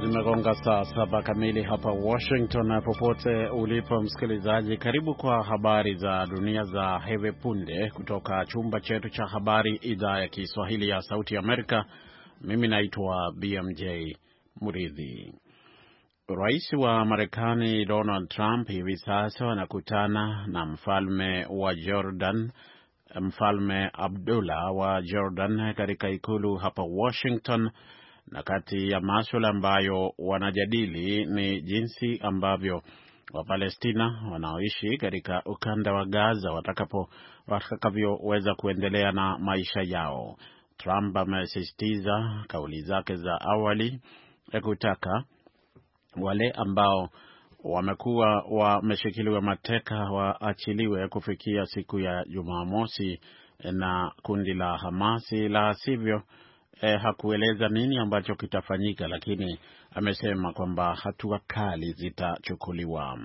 Zimegonga saa 7 kamili hapa Washington. Popote ulipo msikilizaji, karibu kwa habari za dunia za hivi punde kutoka chumba chetu cha habari, idhaa ya Kiswahili ya Sauti Amerika. Mimi naitwa BMJ Muridhi. Rais wa Marekani Donald Trump hivi sasa anakutana na Mfalme Abdullah wa Jordan katika ikulu hapa Washington, na kati ya masuala ambayo wanajadili ni jinsi ambavyo Wapalestina wanaoishi katika ukanda wa Gaza watakavyoweza kuendelea na maisha yao. Trump amesisitiza kauli zake za awali kutaka wale ambao wamekuwa wameshikiliwa mateka waachiliwe kufikia siku ya Jumamosi na kundi la Hamasi, la sivyo hakueleza nini ambacho kitafanyika, lakini amesema kwamba hatua kali zitachukuliwa.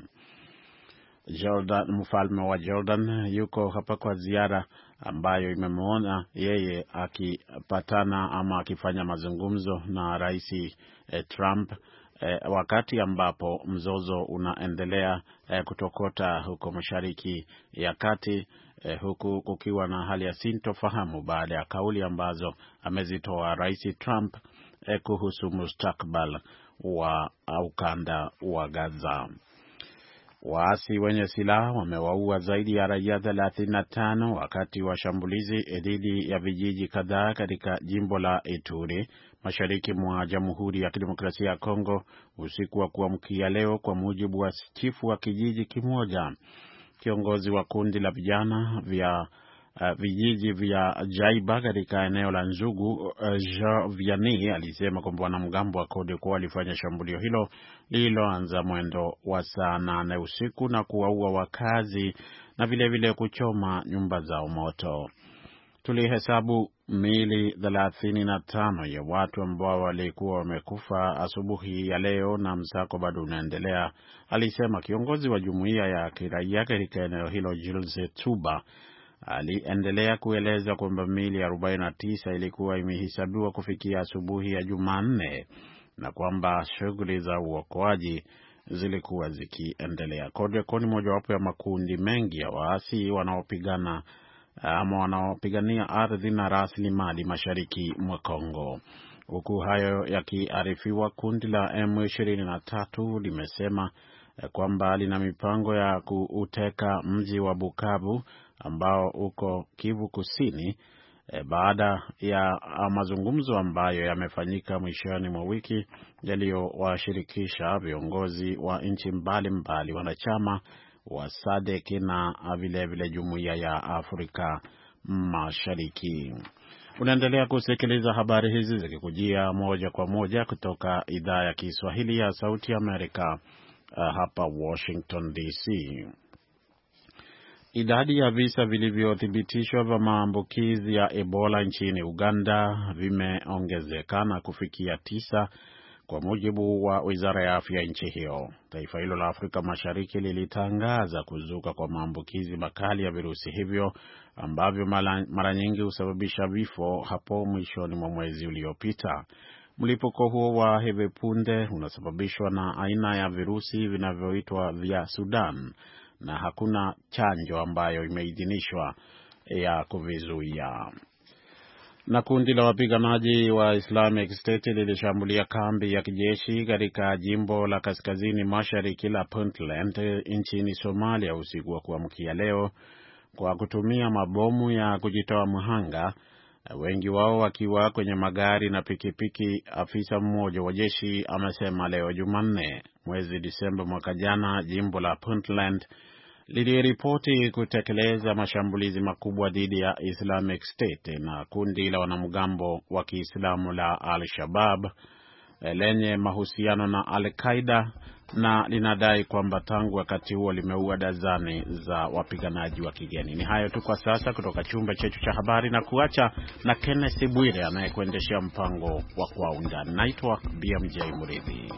Mfalme wa Jordan yuko hapa kwa ziara ambayo imemwona yeye akipatana ama akifanya mazungumzo na Rais Trump wakati ambapo mzozo unaendelea kutokota huko Mashariki ya Kati, huku kukiwa na hali ya sintofahamu baada ya kauli ambazo amezitoa Rais Trump kuhusu mustakbal wa ukanda wa Gaza. Waasi wenye silaha wamewaua zaidi ya raia 35 wakati wa shambulizi dhidi ya vijiji kadhaa katika jimbo la Ituri, mashariki mwa Jamhuri ya Kidemokrasia ya Kongo, usiku wa kuamkia leo, kwa mujibu wa chifu wa kijiji kimoja. Kiongozi wa kundi la vijana vya vijiji vya Jaiba katika eneo la Nzugu, Jean Vianney, alisema kwamba wanamgambo wa Codeco walifanya shambulio hilo lililoanza mwendo wa saa 8 usiku na kuwaua wakazi na vile kuchoma nyumba zao moto. Tulihesabu miili 35 ya watu ambao walikuwa wamekufa asubuhi ya leo, na msako bado unaendelea, alisema kiongozi wa jumuiya ya kiraia katika eneo hilo, Jules Tuba. Aliendelea kueleza kwamba miili 49 ilikuwa imehesabiwa kufikia asubuhi ya Jumanne na kwamba shughuli za uokoaji zilikuwa zikiendelea. Codeco ni mojawapo ya makundi mengi ya waasi wanaopigana ama wanaopigania ardhi na rasilimali mashariki mwa Kongo. Huku hayo yakiarifiwa, kundi la M23 limesema kwamba lina mipango ya kuuteka mji wa Bukavu ambao uko Kivu Kusini, baada ya mazungumzo ambayo yamefanyika mwishoni mwa wiki yaliyowashirikisha viongozi wa nchi mbalimbali wanachama wa SADC na vile Jumuiya ya Afrika Mashariki. Unaendelea kusikiliza habari hizi zikikujia moja kwa moja kutoka idhaa ya Kiswahili ya Sauti Amerika hapa Washington DC. Idadi ya visa vilivyothibitishwa vya maambukizi ya Ebola nchini Uganda vimeongezeka na kufikia 9 kwa mujibu wa Wizara ya Afya nchi hiyo. Taifa hilo la Afrika Mashariki lilitangaza kuzuka kwa maambukizi makali ya virusi hivyo ambavyo mara nyingi husababisha vifo hapo mwishoni mwa mwezi uliopita. Mlipuko huo wa hivi punde unasababishwa na aina ya virusi vinavyoitwa vya Sudan, na hakuna chanjo ambayo imeidhinishwa ya kuvizuia. Na kundi la wapiganaji wa Islamic State lilishambulia kambi ya kijeshi katika jimbo la kaskazini mashariki la Puntland nchini Somalia usiku wa kuamkia leo kwa kutumia mabomu ya kujitoa mhanga, wengi wao wakiwa kwenye magari na pikipiki. Afisa mmoja wa jeshi amesema leo Jumanne. Mwezi Disemba mwaka jana, jimbo la Puntland liliripoti kutekeleza mashambulizi makubwa dhidi ya Islamic State na kundi la wanamgambo wa Kiislamu la Al-Shabaab lenye mahusiano na Al-Qaeda, na linadai kwamba tangu wakati huo limeua dazani za wapiganaji wa kigeni. Ni hayo tu kwa sasa kutoka chumba chetu cha habari, na kuacha na Kenneth Bwire anayekuendeshea mpango wa Kwa Undani. Naitwa BMJ Muridhi.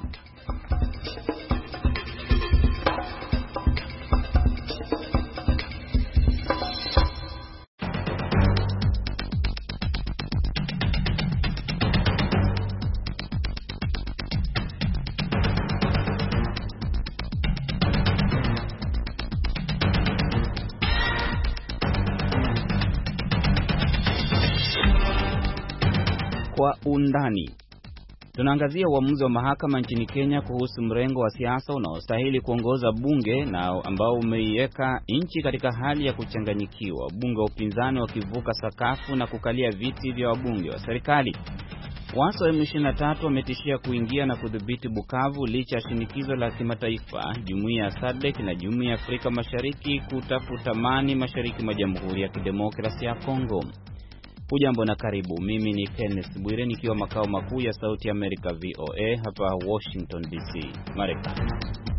Kwa undani tunaangazia uamuzi wa mahakama nchini Kenya kuhusu mrengo wa siasa unaostahili kuongoza bunge na ambao umeiweka nchi katika hali ya kuchanganyikiwa, wabunge wa upinzani wakivuka sakafu na kukalia viti vya wabunge wa serikali. Waasi wa M23 wametishia kuingia na kudhibiti Bukavu licha ya shinikizo la kimataifa, jumuiya ya SADC na jumuiya ya Afrika Mashariki kutafuta amani mashariki mwa Jamhuri ya Kidemokrasia ya Kongo. Hujambo na karibu. Mimi ni Kenneth Bwire nikiwa makao makuu ya Sauti ya Amerika VOA hapa Washington DC, Marekani.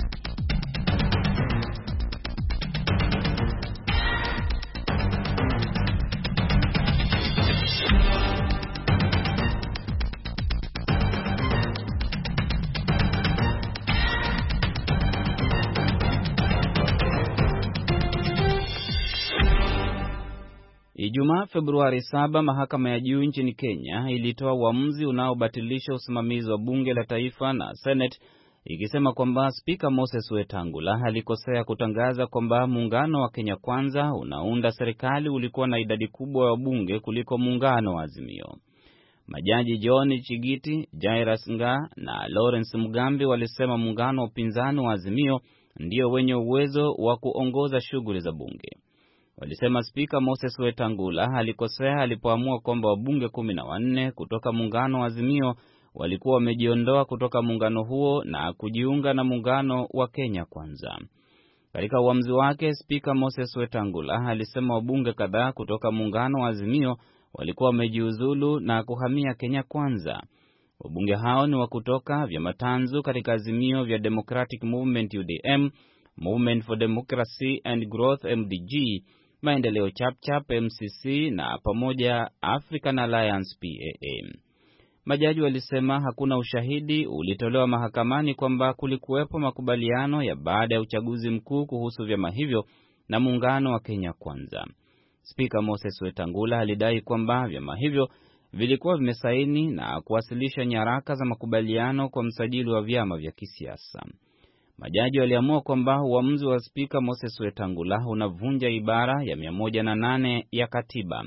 Ijumaa Februari 7, mahakama ya juu nchini Kenya ilitoa uamuzi unaobatilisha usimamizi wa bunge la taifa na Senate, ikisema kwamba Spika Moses Wetangula alikosea kutangaza kwamba muungano wa Kenya Kwanza unaunda serikali ulikuwa na idadi kubwa ya bunge kuliko muungano wa Azimio. Majaji John Chigiti, Jairus Ngaah na Lawrence Mugambi walisema muungano wa upinzani wa Azimio ndio wenye uwezo wa kuongoza shughuli za bunge. Walisema Spika Moses Wetangula alikosea alipoamua kwamba wabunge 14 kutoka muungano wa Azimio walikuwa wamejiondoa kutoka muungano huo na kujiunga na muungano wa Kenya Kwanza. Katika uamuzi wake, Spika Moses Wetangula alisema wabunge kadhaa kutoka muungano wa Azimio walikuwa wamejiuzulu na kuhamia Kenya Kwanza. Wabunge hao ni wa kutoka vyama tanzu katika Azimio vya Democratic Movement UDM, Movement for Democracy and Growth MDG, Maendeleo Chapchap MCC na pamoja African Alliance PAA. Majaji walisema hakuna ushahidi ulitolewa mahakamani kwamba kulikuwepo makubaliano ya baada ya uchaguzi mkuu kuhusu vyama hivyo na muungano wa Kenya Kwanza. Spika Moses Wetangula alidai kwamba vyama hivyo vilikuwa vimesaini na kuwasilisha nyaraka za makubaliano kwa msajili wa vyama vya kisiasa. Majaji waliamua kwamba uamuzi wa Spika Moses Wetangula unavunja ibara ya 108 ya katiba.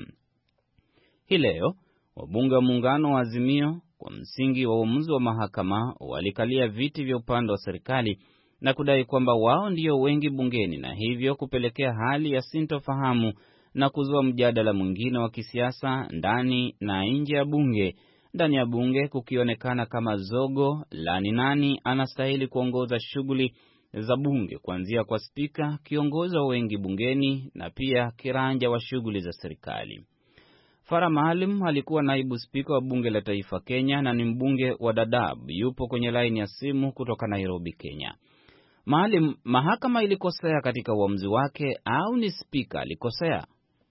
Hii leo, wabunge wa muungano wa Azimio kwa msingi wa uamuzi wa mahakama walikalia viti vya upande wa serikali na kudai kwamba wao ndio wengi bungeni na hivyo kupelekea hali ya sintofahamu na kuzua mjadala mwingine wa kisiasa ndani na nje ya bunge. Ndani ya bunge kukionekana kama zogo la ni nani anastahili kuongoza shughuli za bunge, kuanzia kwa spika, kiongozi wa wengi bungeni na pia kiranja wa shughuli za serikali. Farah Maalim alikuwa naibu spika wa bunge la taifa Kenya na ni mbunge wa Dadaab, yupo kwenye laini ya simu kutoka Nairobi, Kenya. Maalim, mahakama ilikosea katika uamuzi wake au ni spika alikosea?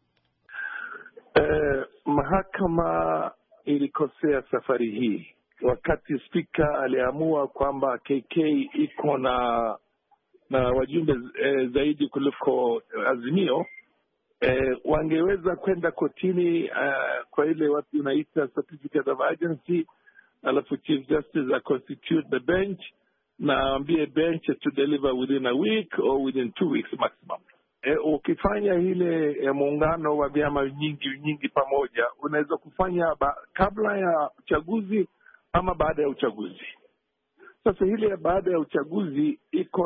Mahakama ilikosea safari hii. Wakati spika aliamua kwamba KK iko na wajumbe zaidi kuliko Azimio, wangeweza kwenda kotini kwa ile watu unaita certificate of agency, alafu Chief Justice constitute the bench na ambie bench to deliver within a week or within 2 weeks maximum. Ukifanya ile muungano wa vyama nyingi pamoja, unaweza kufanya kabla ya uchaguzi ama baada ya uchaguzi. Sasa ile baada ya uchaguzi iko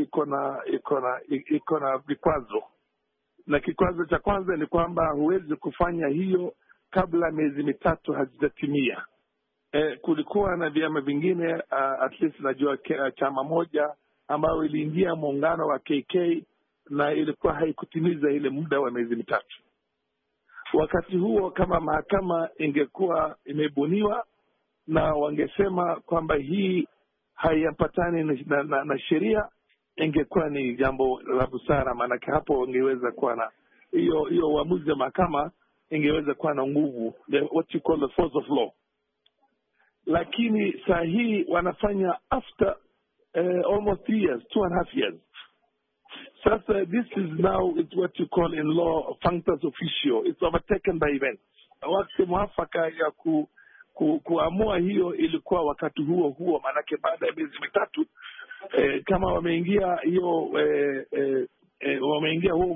na vikwazo. Na kikwazo cha kwanza ni kwamba huwezi kufanya hiyo kabla miezi mitatu hazijatimia. Kulikuwa na vyama vingine, at least najua chama moja ambayo iliingia muungano wa KK na ilikuwa haikutimiza ile muda wa miezi mitatu. Wakati huo kama mahakama ingekuwa imebuniwa na wangesema kwamba hii haiambatani na sheria, ingekuwa ni jambo la busara, maana hapo ingeweza kuwa na hiyo uamuzi wa mahakama ingeweza kuwa na nguvu, what you call the force of law. Lakini saa hii wanafanya after almost 3 years, 2.5 years. Sasa this is now it's what you call in law functus officio. It's overtaken by events. Wakati mwafaka ya kuamua hiyo ilikuwa wakati huo, maanake baada ya miezi mitatu kama wameingia hiyo wameingia huo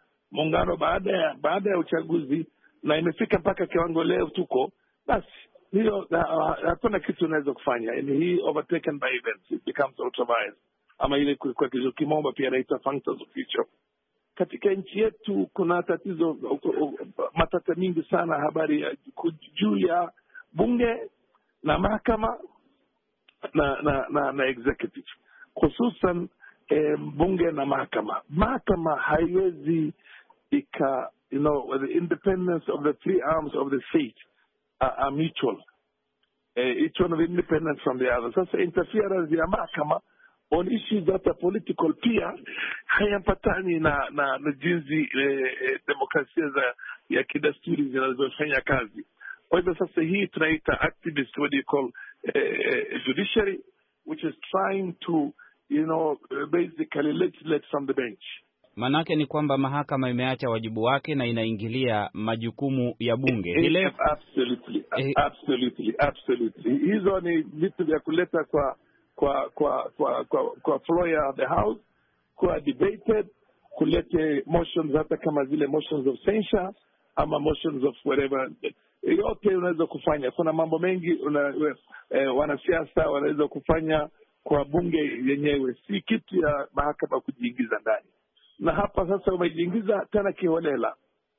muungano baada ya uchaguzi na imefika mpaka kiwango leo tuko, basi hiyo hakuna kitu unaweza kufanya. Hii overtaken by events, it becomes ultra-vires, ama ile kwa kimombo pia inaitwa functions of future. Katika nchi yetu kuna tatizo, matata mingi sana habari juu ya bunge na mahakama na executive, hususan bunge na mahakama. Mahakama haiwezi the independence of the three arms of the state are mutual. Each one of independent from the other. Sasa interference ya mahakama on issues that are political pia hayapatani na jinsi demokrasia ya kidasturi zinazofanya kazi. Kwa hivyo sasa hii tunaita activist, what do you call judiciary, which is trying to basically legislate from the bench. Manake ni kwamba mahakama imeacha wajibu wake na inaingilia majukumu ya bunge. Absolutely. Hizo ni vitu vya kuleta kwa floor ya the house, kwa debated, kulete motions hata kama zile motions of censure ama motions of whatever. Yote unaweza kufanya. Kuna mambo mengi wanasiasa wanaweza kufanya kwa bunge yenyewe, si kitu ya mahakama kujiingiza ndani. Na hapa sasa wamejiingiza tena kiholela,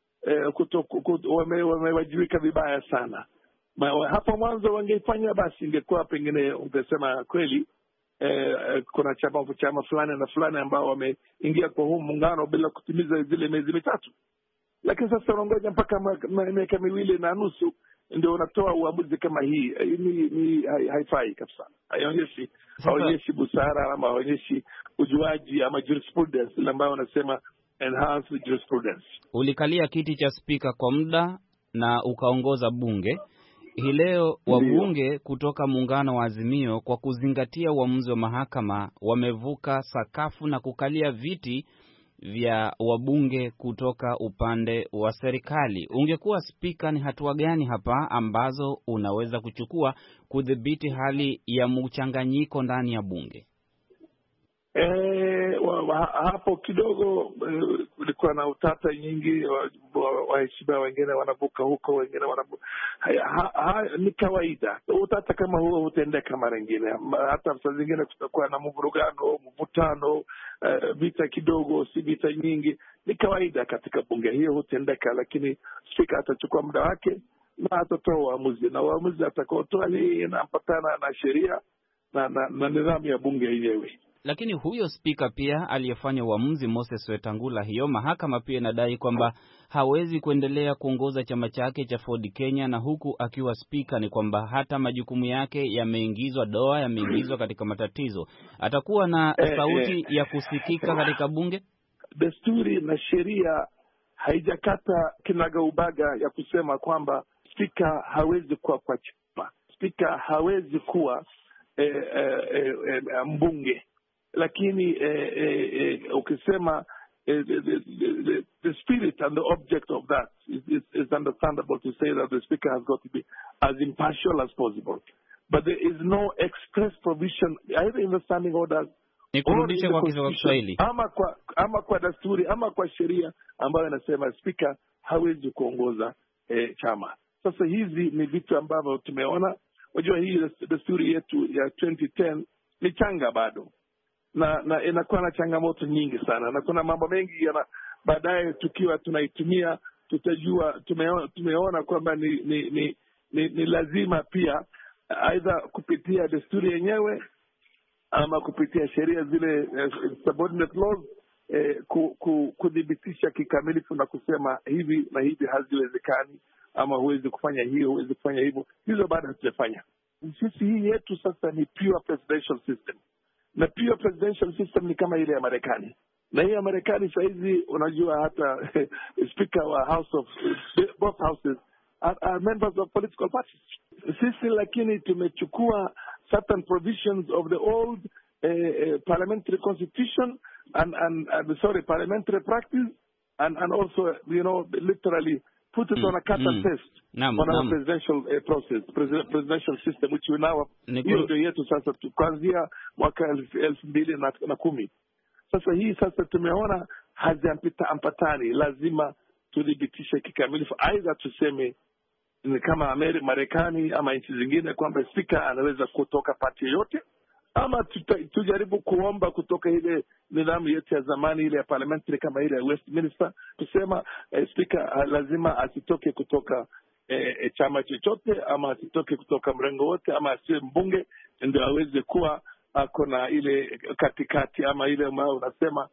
wamewajibika vibaya sana. Hapa mwanzo wangeifanya basi ingekuwa pengine ungesema kweli kuna chama fulani na fulani ambao wameingia kwa huu muungano bila kutimiza zile miezi mitatu. Lakini sasa unangoja mpaka miaka 2.5 ndio unatoa uamuzi kama hii. Ni haifai kabisa. Haionyeshi busara ama haionyeshi ujuaji ama jurisprudence ile ambayo wanasema enhanced jurisprudence. Ulikalia kiti cha spika kwa muda na ukaongoza bunge. Hii leo wabunge kutoka muungano wa Azimio, kwa kuzingatia uamuzi wa mahakama, wamevuka sakafu na kukalia viti vya wabunge kutoka upande wa serikali. Ungekuwa spika, ni hatua gani hapa ambazo unaweza kuchukua kudhibiti hali ya mchanganyiko ndani ya bunge? Hapo kidogo kulikuwa na utata nyingi, waheshimiwa wengine wanavuka huko, wengine wanavuka. Ni kawaida. Utata kama huo hutendeka mara nyingine. Hata saa zingine kutakuwa na mvutano, vita kidogo, si vita nyingi. Ni kawaida katika bunge, hiyo hutendeka, lakini spika atachukua muda wake na atatoa uamuzi, na uamuzi atakaotoa ni inaambatana na sheria na nidhamu ya bunge yenyewe. Lakini huyo spika pia aliyefanya uamuzi, Moses Wetangula, hiyo mahakama pia inadai kwamba hawezi kuendelea kuongoza chama chake cha Ford Kenya, na huku akiwa spika ni kwamba hata majukumu yake yameingizwa doa, yameingizwa katika matatizo. Atakuwa na sauti ya kusikika katika bunge? Desturi na sheria haijakata kinagaubaga ya kusema kwamba spika hawezi kuwa kwa chama, spika hawezi kuwa mbunge. Lakini ukisema the spirit and the object of that is understandable to say that the speaker has got to be as impartial as possible, but there is no express provision either in the standing orders nikurudishe kwa Kiswahili ama kwa desturi ama kwa sheria ambayo inasema speaker hawezi kuongoza chama. Sasa hizi ni vitu ambavyo tumeona. Unajua hii desturi yetu ya 2010 ni changa bado, na inakuwa na changamoto nyingi sana, na kuna mambo mengi baadaye tukiwa tunaitumia tutajua. Tumeona kwamba ni lazima pia aidha kupitia desturi yenyewe ama kupitia sheria zile subordinate laws kudhibitisha kikamilifu na kusema hivi na hivi haziwezekani, ama huwezi kufanya hiyo, huwezi kufanya hivyo. Hizo bado hatujafanya. Sisi hii yetu sasa ni pure presidential system, na pure presidential system ni kama ile ya Marekani. Na hii ya Marekani saizi unajua hata speaker wa house of both houses are members of political parties. Sisi lakini tumechukua certain provisions of the old parliamentary constitution and parliamentary practice and also literally put it on a cut and paste on our presidential process, presidential system, which we now hiyo ndio yetu sasa kuanzia mwaka 2010. Sasa hii sasa tumeona haziampatani, lazima tudhibitishe kikamilifu, aidha tuseme ni kama Marekani ama nchi zingine, kwamba spika anaweza kutoka pati yoyote, ama tujaribu kuomba kutoka ile nidhamu yetu ya zamani, ile ya parliamentary kama ile ya Westminster, kusema spika lazima asitoke kutoka chama chochote, ama asitoke kutoka mrengo wote, ama asiwe mbunge, ndio aweze kuwa kuna ile katikati, ama ile ambayo unasema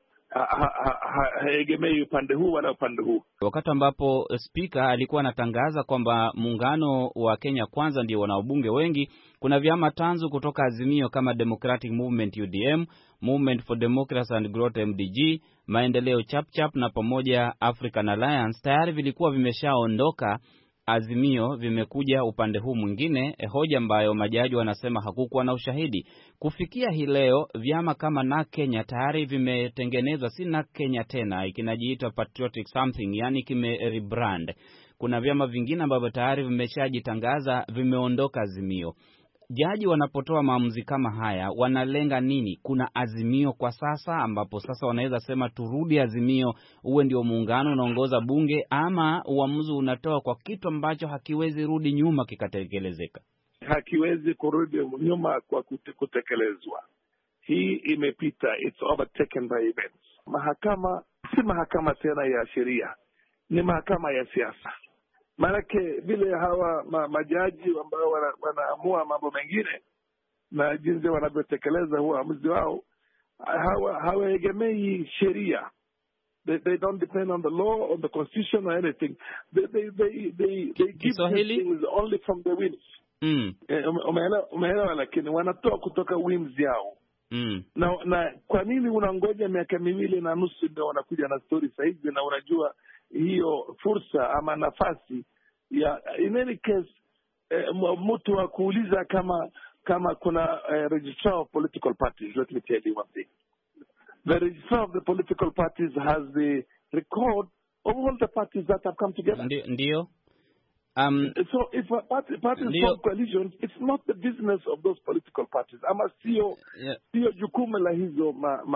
haegemei upande huu wala upande huu. Wakati ambapo spika alikuwa anatangaza kwamba muungano wa Kenya Kwanza ndio wana wabunge wengi, kuna vyama tanzu kutoka Azimio kama Democratic Movement UDM, Movement for Democracy and Growth MDG, Maendeleo Chapchap na pamoja African Alliance tayari vilikuwa vimeshaondoka Azimio, vimekuja upande huu mwingine, hoja ambayo majaji wanasema hakukuwa na ushahidi. Kufikia hii leo vyama kama na Kenya tayari vimetengenezwa, si na Kenya tena, ikinajiita Patriotic Something, yani kime rebrand. Kuna vyama vingine ambavyo tayari vimeshajitangaza vimeondoka Azimio. Jaji wanapotoa maamuzi kama haya wanalenga nini? Kuna Azimio kwa sasa ambapo sasa wanaweza sema turudi Azimio uwe ndio muungano unaongoza bunge, ama uamuzi unatoa kwa kitu ambacho hakiwezi rudi nyuma kikatekelezeka? Hakiwezi kurudi nyuma kwa kutekelezwa. Hii imepita, it's overtaken by events. Mahakama si mahakama tena ya sheria, ni mahakama ya siasa. Maanake vile hawa majaji ambao wanaamua mambo mengine na jinsi wanavyotekeleza huo uamuzi wao, hawaegemei sheria. They don't depend on the law, on the constitution or anything. They give things only from the whims. Umeelewa? Lakini wanatoa kutoka whims yao. Na kwa nini unangoja miaka 2.5 ndio wanakuja na story sahizi, na unajua hiyo fursa ama nafasi ya in any case mtu wa kuuliza kama kuna registrar of political parties. Let me tell you one thing. The registrar of the political parties has the record of all the parties that have come together. Ndio. So if parties form coalitions, it's not the business of those political parties. Ama sio jukumu la hizo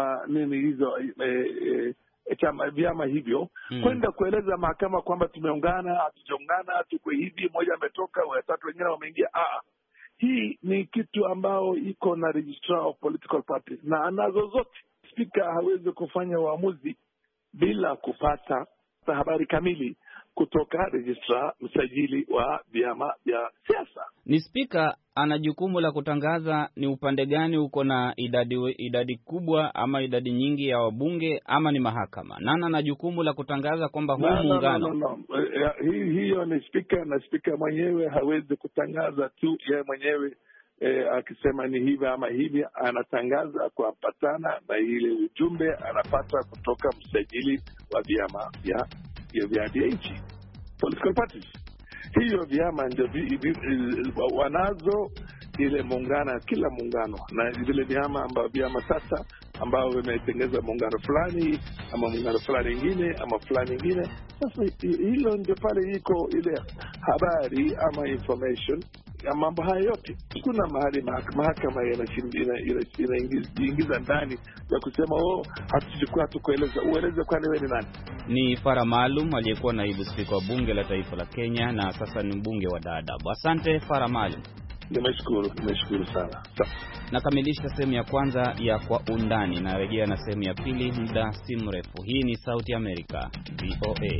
chama vyama hivyo kwenda kueleza mahakama kwamba tumeungana, hatujaungana, tuko hivi, mmoja ametoka, watatu wengine wameingia. Hii ni kitu ambao iko na registrar of political parties, na anazo zote. Spika hawezi kufanya uamuzi bila kupata habari kamili kutoka registrar, msajili wa vyama vya siasa. Ni spika ana jukumu la kutangaza ni upande gani uko na idadi kubwa ama idadi nyingi ya wabunge, ama ni mahakama? Nani ana jukumu la kutangaza kwamba huu muungano? No. Hiyo ni spika, na spika mwenyewe hawezi kutangaza tu yeye mwenyewe akisema ni hivi ama hivi. Anatangaza kuambatana na ile ujumbe anapata kutoka msajili wa vyama vya nchi, political parties. Hiyo vyama ndio wanazo ile muungano, kila muungano, na vile vyama sasa ambao vimetengeza muungano fulani ama muungano fulani ingine ama fulani ingine. Sasa hilo ndio pale iko ile habari ama information ya mambo haya yote. Kuna mahali mahakama inaingiza ndani ya kusema hatukueleza. Ueleze kwani wewe ni nani? Ni Farah Maalum aliyekuwa naibu spika wa bunge la taifa la Kenya na sasa ni mbunge wa Dadaab. Asante Farah Maalum. Nimeshukuru sana. Nakamilisha sehemu ya kwanza ya Kwa Undani, na rejea na sehemu ya pili muda si mrefu. Hii ni Sauti ya Amerika, VOA.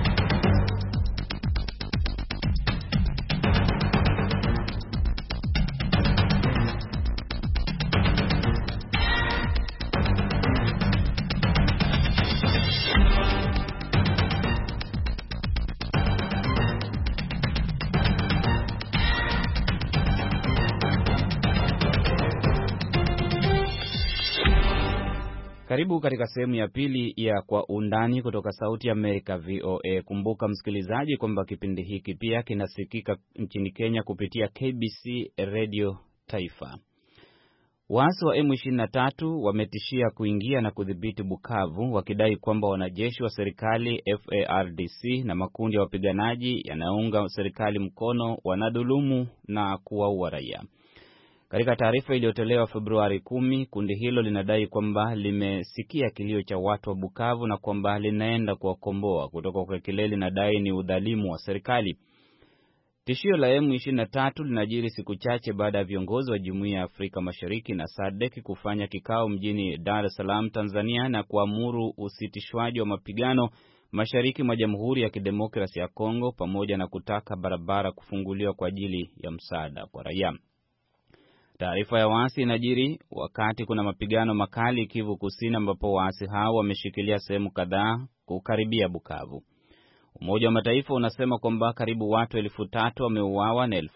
Karibu katika sehemu ya pili ya Kwa Undani kutoka Sauti ya Amerika, VOA. Kumbuka msikilizaji kwamba kipindi hiki pia kinasikika nchini Kenya kupitia KBC Radio Taifa. Waasi wa M23 wametishia kuingia na kudhibiti Bukavu, wakidai kwamba wanajeshi wa serikali FARDC na makundi ya wapiganaji yanayounga serikali mkono wanadhulumu na kuwaua raia. Katika taarifa iliyotolewa Februari 10, kundi hilo linadai kwamba limesikia kilio cha watu wa Bukavu na kwamba linaenda kuwakomboa kutoka kwa kile linadai ni udhalimu wa serikali. Tishio la M23 linajiri siku chache baada ya viongozi wa Jumuiya ya Afrika Mashariki na SADC kufanya kikao mjini Dar es Salaam, Tanzania, na kuamuru usitishwaji wa mapigano mashariki mwa Jamhuri ya Kidemokrasia ya Kongo, pamoja na kutaka barabara kufunguliwa kwa ajili ya msaada kwa raia. Taarifa ya waasi inajiri wakati kuna mapigano makali Kivu Kusini, ambapo waasi hao wameshikilia sehemu kadhaa kukaribia Bukavu. Umoja wa Mataifa unasema kwamba karibu watu 3,000 wameuawa na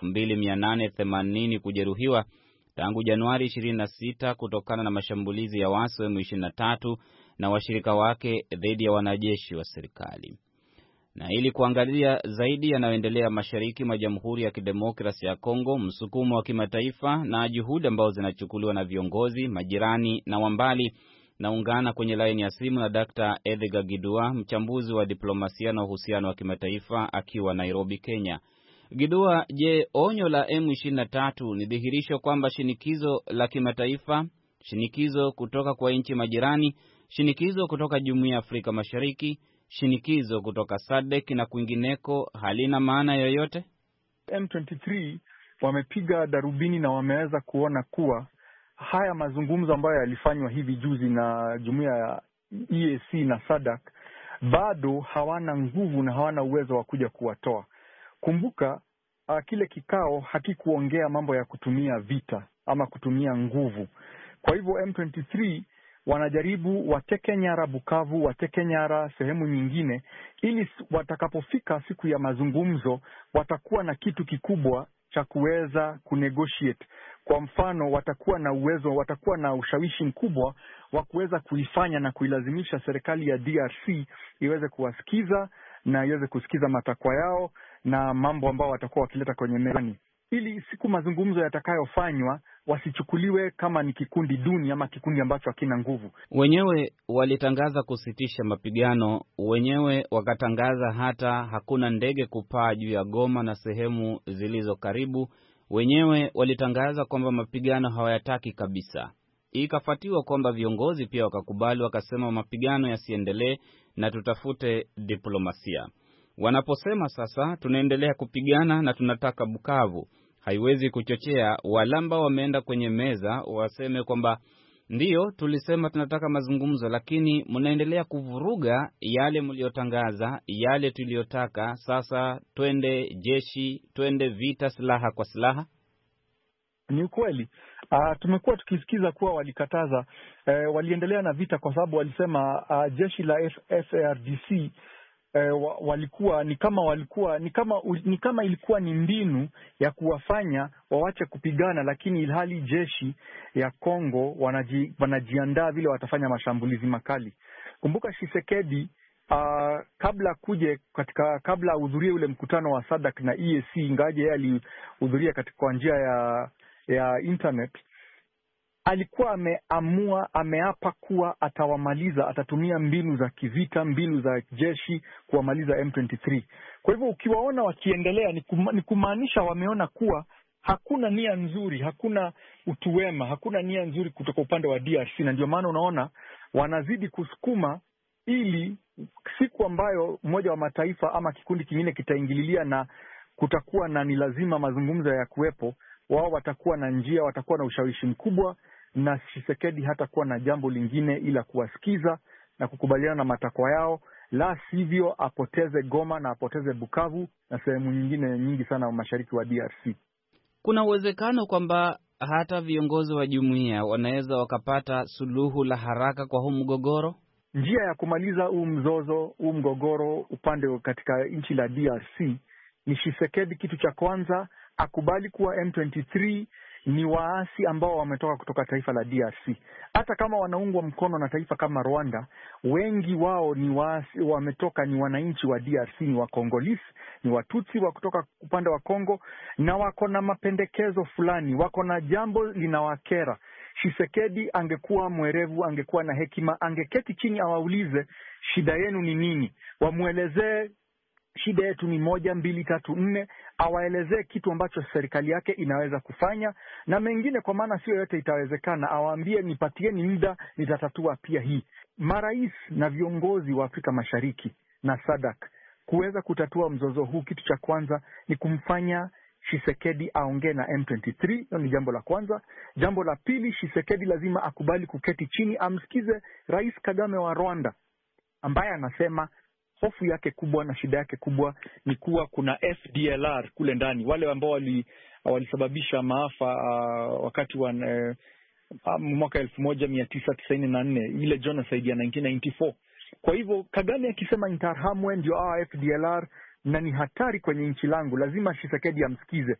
2,880 kujeruhiwa tangu Januari 26 kutokana na mashambulizi ya waasi wa M23 na washirika wake dhidi ya wanajeshi wa serikali. Na ili kuangalia zaidi yanayoendelea mashariki mwa Jamhuri ya Kidemokrasia ya Kongo, msukumo wa kimataifa na juhudi ambazo zinachukuliwa na viongozi, majirani na wambali, naungana kwenye laini ya simu na Dr. Edgar Gidua, mchambuzi wa diplomasia na uhusiano wa kimataifa, akiwa Nairobi, Kenya. Gidua, je, onyo la M23 ni dhihirisho kwamba shinikizo la kimataifa, shinikizo kutoka kwa nchi majirani, shinikizo kutoka Jumuiya ya Afrika Mashariki, shinikizo kutoka SADC na kwingineko halina maana yoyote? M23 wamepiga darubini na wameweza kuona kuwa haya mazungumzo ambayo yalifanywa hivi juzi na Jumuiya ya EAC na SADC bado hawana nguvu na hawana uwezo wa kuja kuwatoa. Kumbuka kile kikao hakikuongea mambo ya kutumia vita ama kutumia nguvu. Kwa hivyo M23 wanajaribu wateke nyara Bukavu, wateke nyara sehemu nyingine, ili watakapofika siku ya mazungumzo watakuwa na kitu kikubwa cha kuweza kunegotiate. Kwa mfano, watakuwa na uwezo, watakuwa na ushawishi mkubwa wa kuweza kuifanya na kuilazimisha serikali ya DRC iweze kuwasikiza na iweze kusikiza matakwa yao na mambo ambao watakuwa wakileta kwenye mezani, ili siku mazungumzo yatakayofanywa wasichukuliwe kama ni kikundi duni ama kikundi ambacho hakina nguvu. Wenyewe walitangaza kusitisha mapigano, wenyewe wakatangaza hata hakuna ndege kupaa juu ya Goma na sehemu zilizo karibu. Wenyewe walitangaza kwamba mapigano hawayataki kabisa. Ikafuatiwa kwamba viongozi pia wakakubali, wakasema mapigano yasiendelee na tutafute diplomasia. Wanaposema sasa tunaendelea kupigana na tunataka Bukavu, haiwezi kuchochea walamba wameenda kwenye meza waseme kwamba ndiyo tulisema tunataka mazungumzo, lakini mnaendelea kuvuruga yale mliotangaza, yale tuliyotaka. Sasa twende jeshi, twende vita, silaha kwa silaha. Ni ukweli. Tumekuwa tukisikiza kuwa walikataza, waliendelea na vita kwa sababu walisema jeshi la FARDC walikuwa ni kama ilikuwa ni mbinu ya kuwafanya wawache kupigana, lakini ilhali jeshi ya Kongo wanajiandaa vile watafanya mashambulizi makali. Kumbuka Tshisekedi kabla ahudhurie ule mkutano wa SADC na EAC, ingaje yeye alihudhuria kwa njia ya internet, alikuwa ameapa kuwa atawamaliza, atatumia mbinu za kivita, mbinu za jeshi kuwamaliza M23. Kwa hivyo ukiwaona wakiendelea ni kumaanisha wameona kuwa hakuna nia nzuri, hakuna utuwema, hakuna nia nzuri kutoka upande wa DRC, na ndio maana unaona wanazidi kusukuma ili siku ambayo Umoja wa Mataifa ama kikundi kingine kitaingililia na kutakuwa na ni lazima mazungumzo ya kuwepo, wao watakuwa na njia, watakuwa na ushawishi mkubwa, na Tshisekedi hatakuwa na jambo lingine ila kuwasikiza na kukubaliana na matakwa yao, la sivyo apoteze Goma na apoteze Bukavu na sehemu nyingine nyingi sana mashariki wa DRC. Kuna uwezekano kwamba hata viongozi wa jumuiya wanaweza wakapata suluhu la haraka kwa huu mgogoro. Njia ya kumaliza huu mgogoro upande katika nchi la DRC ni Tshisekedi, kitu cha kwanza akubali kuwa M23 ni waasi ambao wametoka kutoka taifa la DRC. Hata kama wanaungwa mkono na taifa kama Rwanda, wengi wao ni waasi, ni wananchi wa DRC, ni Wakongolisi, ni Watutsi wa kutoka upande wa Kongo, na wako na mapendekezo fulani, wako na jambo linawakera. Tshisekedi angekuwa mwerevu, angekuwa na hekima, angeketi chini awaulize shida yenu ni nini, wamuelezee shida yetu ni 1, 2, 3, 4, awaelezee kitu ambacho serikali yake inaweza kufanya, na mengine kwa maana sio yote itawezekana, awaambie nipatieni muda, nitatatua pia hii. Marais na viongozi wa Afrika Mashariki na SADC kuweza kutatua mzozo huu, kitu cha kwanza ni kumfanya Tshisekedi aongee na M23. Hiyo ni jambo la kwanza. Jambo la pili, Tshisekedi lazima akubali kuketi chini amsikize Rais Kagame wa Rwanda, ambaye anasema hofu yake kubwa na shida yake kubwa ni kuwa kuna FDLR kule ndani, wale ambao walisababisha maafa wakati wa mwaka 1994, ile genocide ya 1994. Kwa hivyo Kagame akisema Interahamwe ndio FDLR na ni hatari kwenye nchi langu, lazima Tshisekedi amsikize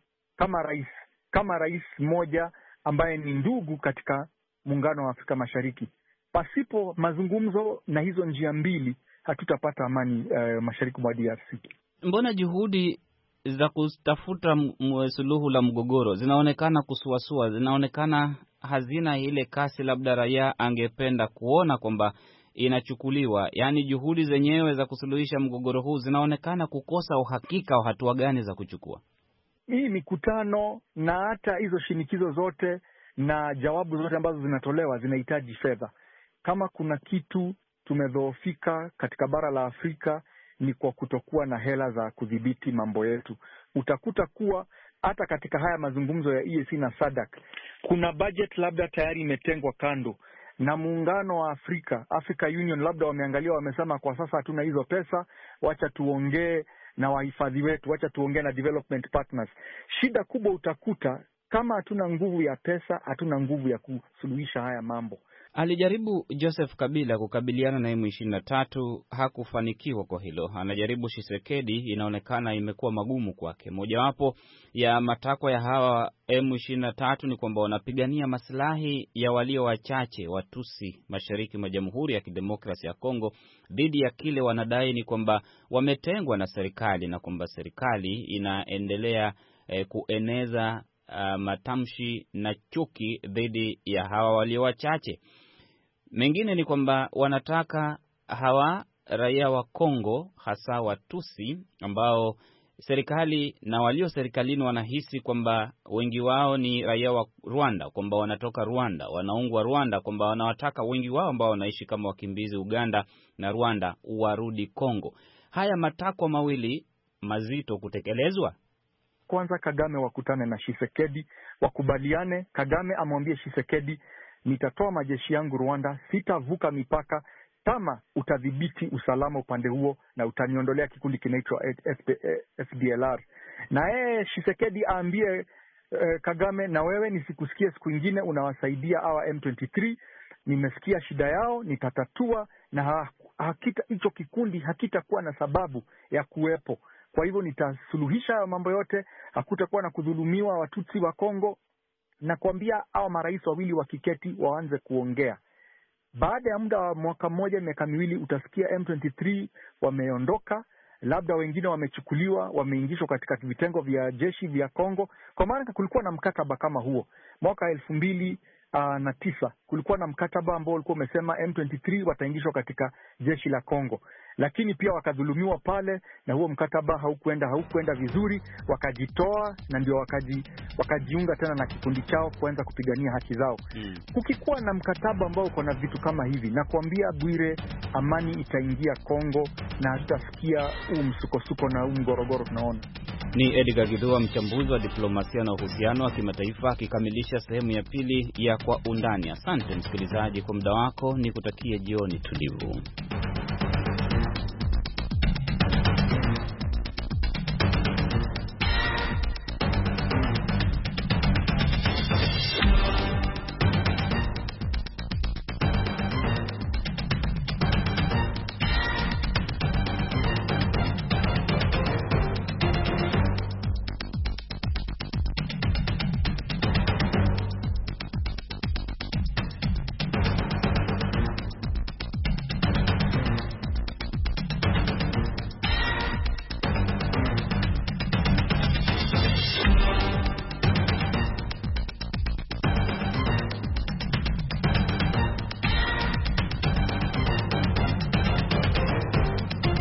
kama rais mmoja ambaye ni ndugu katika muungano wa Afrika Mashariki. Pasipo mazungumzo na hizo njia mbili hatutapata amani mashariki mwa DRC. Mbona juhudi za kutafuta suluhu la mgogoro zinaonekana kusuasua, zinaonekana hazina ile kasi labda raia angependa kuona kwamba inachukuliwa? Yaani juhudi zenyewe za kusuluhisha mgogoro huu zinaonekana kukosa uhakika wa hatua gani za kuchukua. Hii mikutano na hata hizo shinikizo zote na jawabu zote ambazo zinatolewa zinahitaji fedha. Kama kuna kitu tumedhoofika katika bara la Afrika ni kwa kutokuwa na hela za kudhibiti mambo yetu. Utakuta kuwa hata katika haya mazungumzo ya EAC na SADC kuna budget labda tayari imetengwa kando, na muungano wa Africa Union labda wameangalia, wamesema kwa sasa hatuna hizo pesa, wacha tuongee na wahifadhi wetu, wacha tuongee na development partners. Shida kubwa utakuta kama hatuna nguvu ya pesa, hatuna nguvu ya kusuluhisha haya mambo. Alijaribu Joseph Kabila kukabiliana na M23, hakufanikiwa kwa hilo. Anajaribu Tshisekedi, inaonekana imekuwa magumu kwake. Mojawapo ya matakwa ya hawa M23 ni kwamba wanapigania maslahi ya walio wachache Watusi mashariki mwa Jamhuri ya Kidemokrasia ya Kongo dhidi ya kile wanadai ni kwamba wametengwa na serikali na kwamba serikali inaendelea kueneza matamshi na chuki dhidi ya hawa walio wachache. Mengine ni kwamba wanataka hawa raia wa Kongo, hasa Watusi ambao serikali na walio serikalini wanahisi kwamba wengi wao ni raia wa Rwanda, kwamba wanatoka Rwanda, wanaungwa Rwanda, kwamba wanawataka wengi wao ambao wanaishi kama wakimbizi Uganda na Rwanda warudi Kongo. Haya matakwa mawili mazito kutekelezwa. Kwanza Kagame wakutane na Tshisekedi, wakubaliane. Kagame amwambie Tshisekedi, nitatoa majeshi yangu Rwanda, sitavuka mipaka kama utadhibiti usalama upande huo na utaniondolea kikundi kinaitwa FDLR. Na Tshisekedi aambie Kagame, na wewe nisikusikie siku nyingine unawasaidia hawa M23, nimesikia shida yao, nitatatua na hicho kikundi hakitakuwa na sababu ya kuwepo. Kwa hivyo nitasuluhisha mambo yote, hakutakuwa na kudhulumiwa Watutsi wa Kongo, na kuambia hao marais wawili wa kiketi waanze kuongea. Baada ya muda wa mwaka mmoja, miaka miwili, utasikia M23 wameondoka, labda wengine wamechukuliwa, wameingishwa katika vitengo vya jeshi vya Kongo. Kwa maana kulikuwa na mkataba kama huo mwaka 2009, kulikuwa na mkataba ambao ulikuwa umesema M23 wataingishwa katika jeshi la Kongo, lakini pia wakadhulumiwa pale na huo mkataba haukuenda vizuri, wakajitoa na ndio wakajiunga tena na kikundi chao kuanza kupigania haki zao. Kukikuwa na mkataba ambao uko na vitu kama hivi, na kuambia Bwire, amani itaingia Kongo na hatutasikia msukosuko na mgorogoro tunaona. Ni Edgar Githua, mchambuzi wa diplomasia na uhusiano wa kimataifa, akikamilisha sehemu ya pili ya Kwa Undani. Asante msikilizaji kwa muda wako, nikutakie jioni tulivu.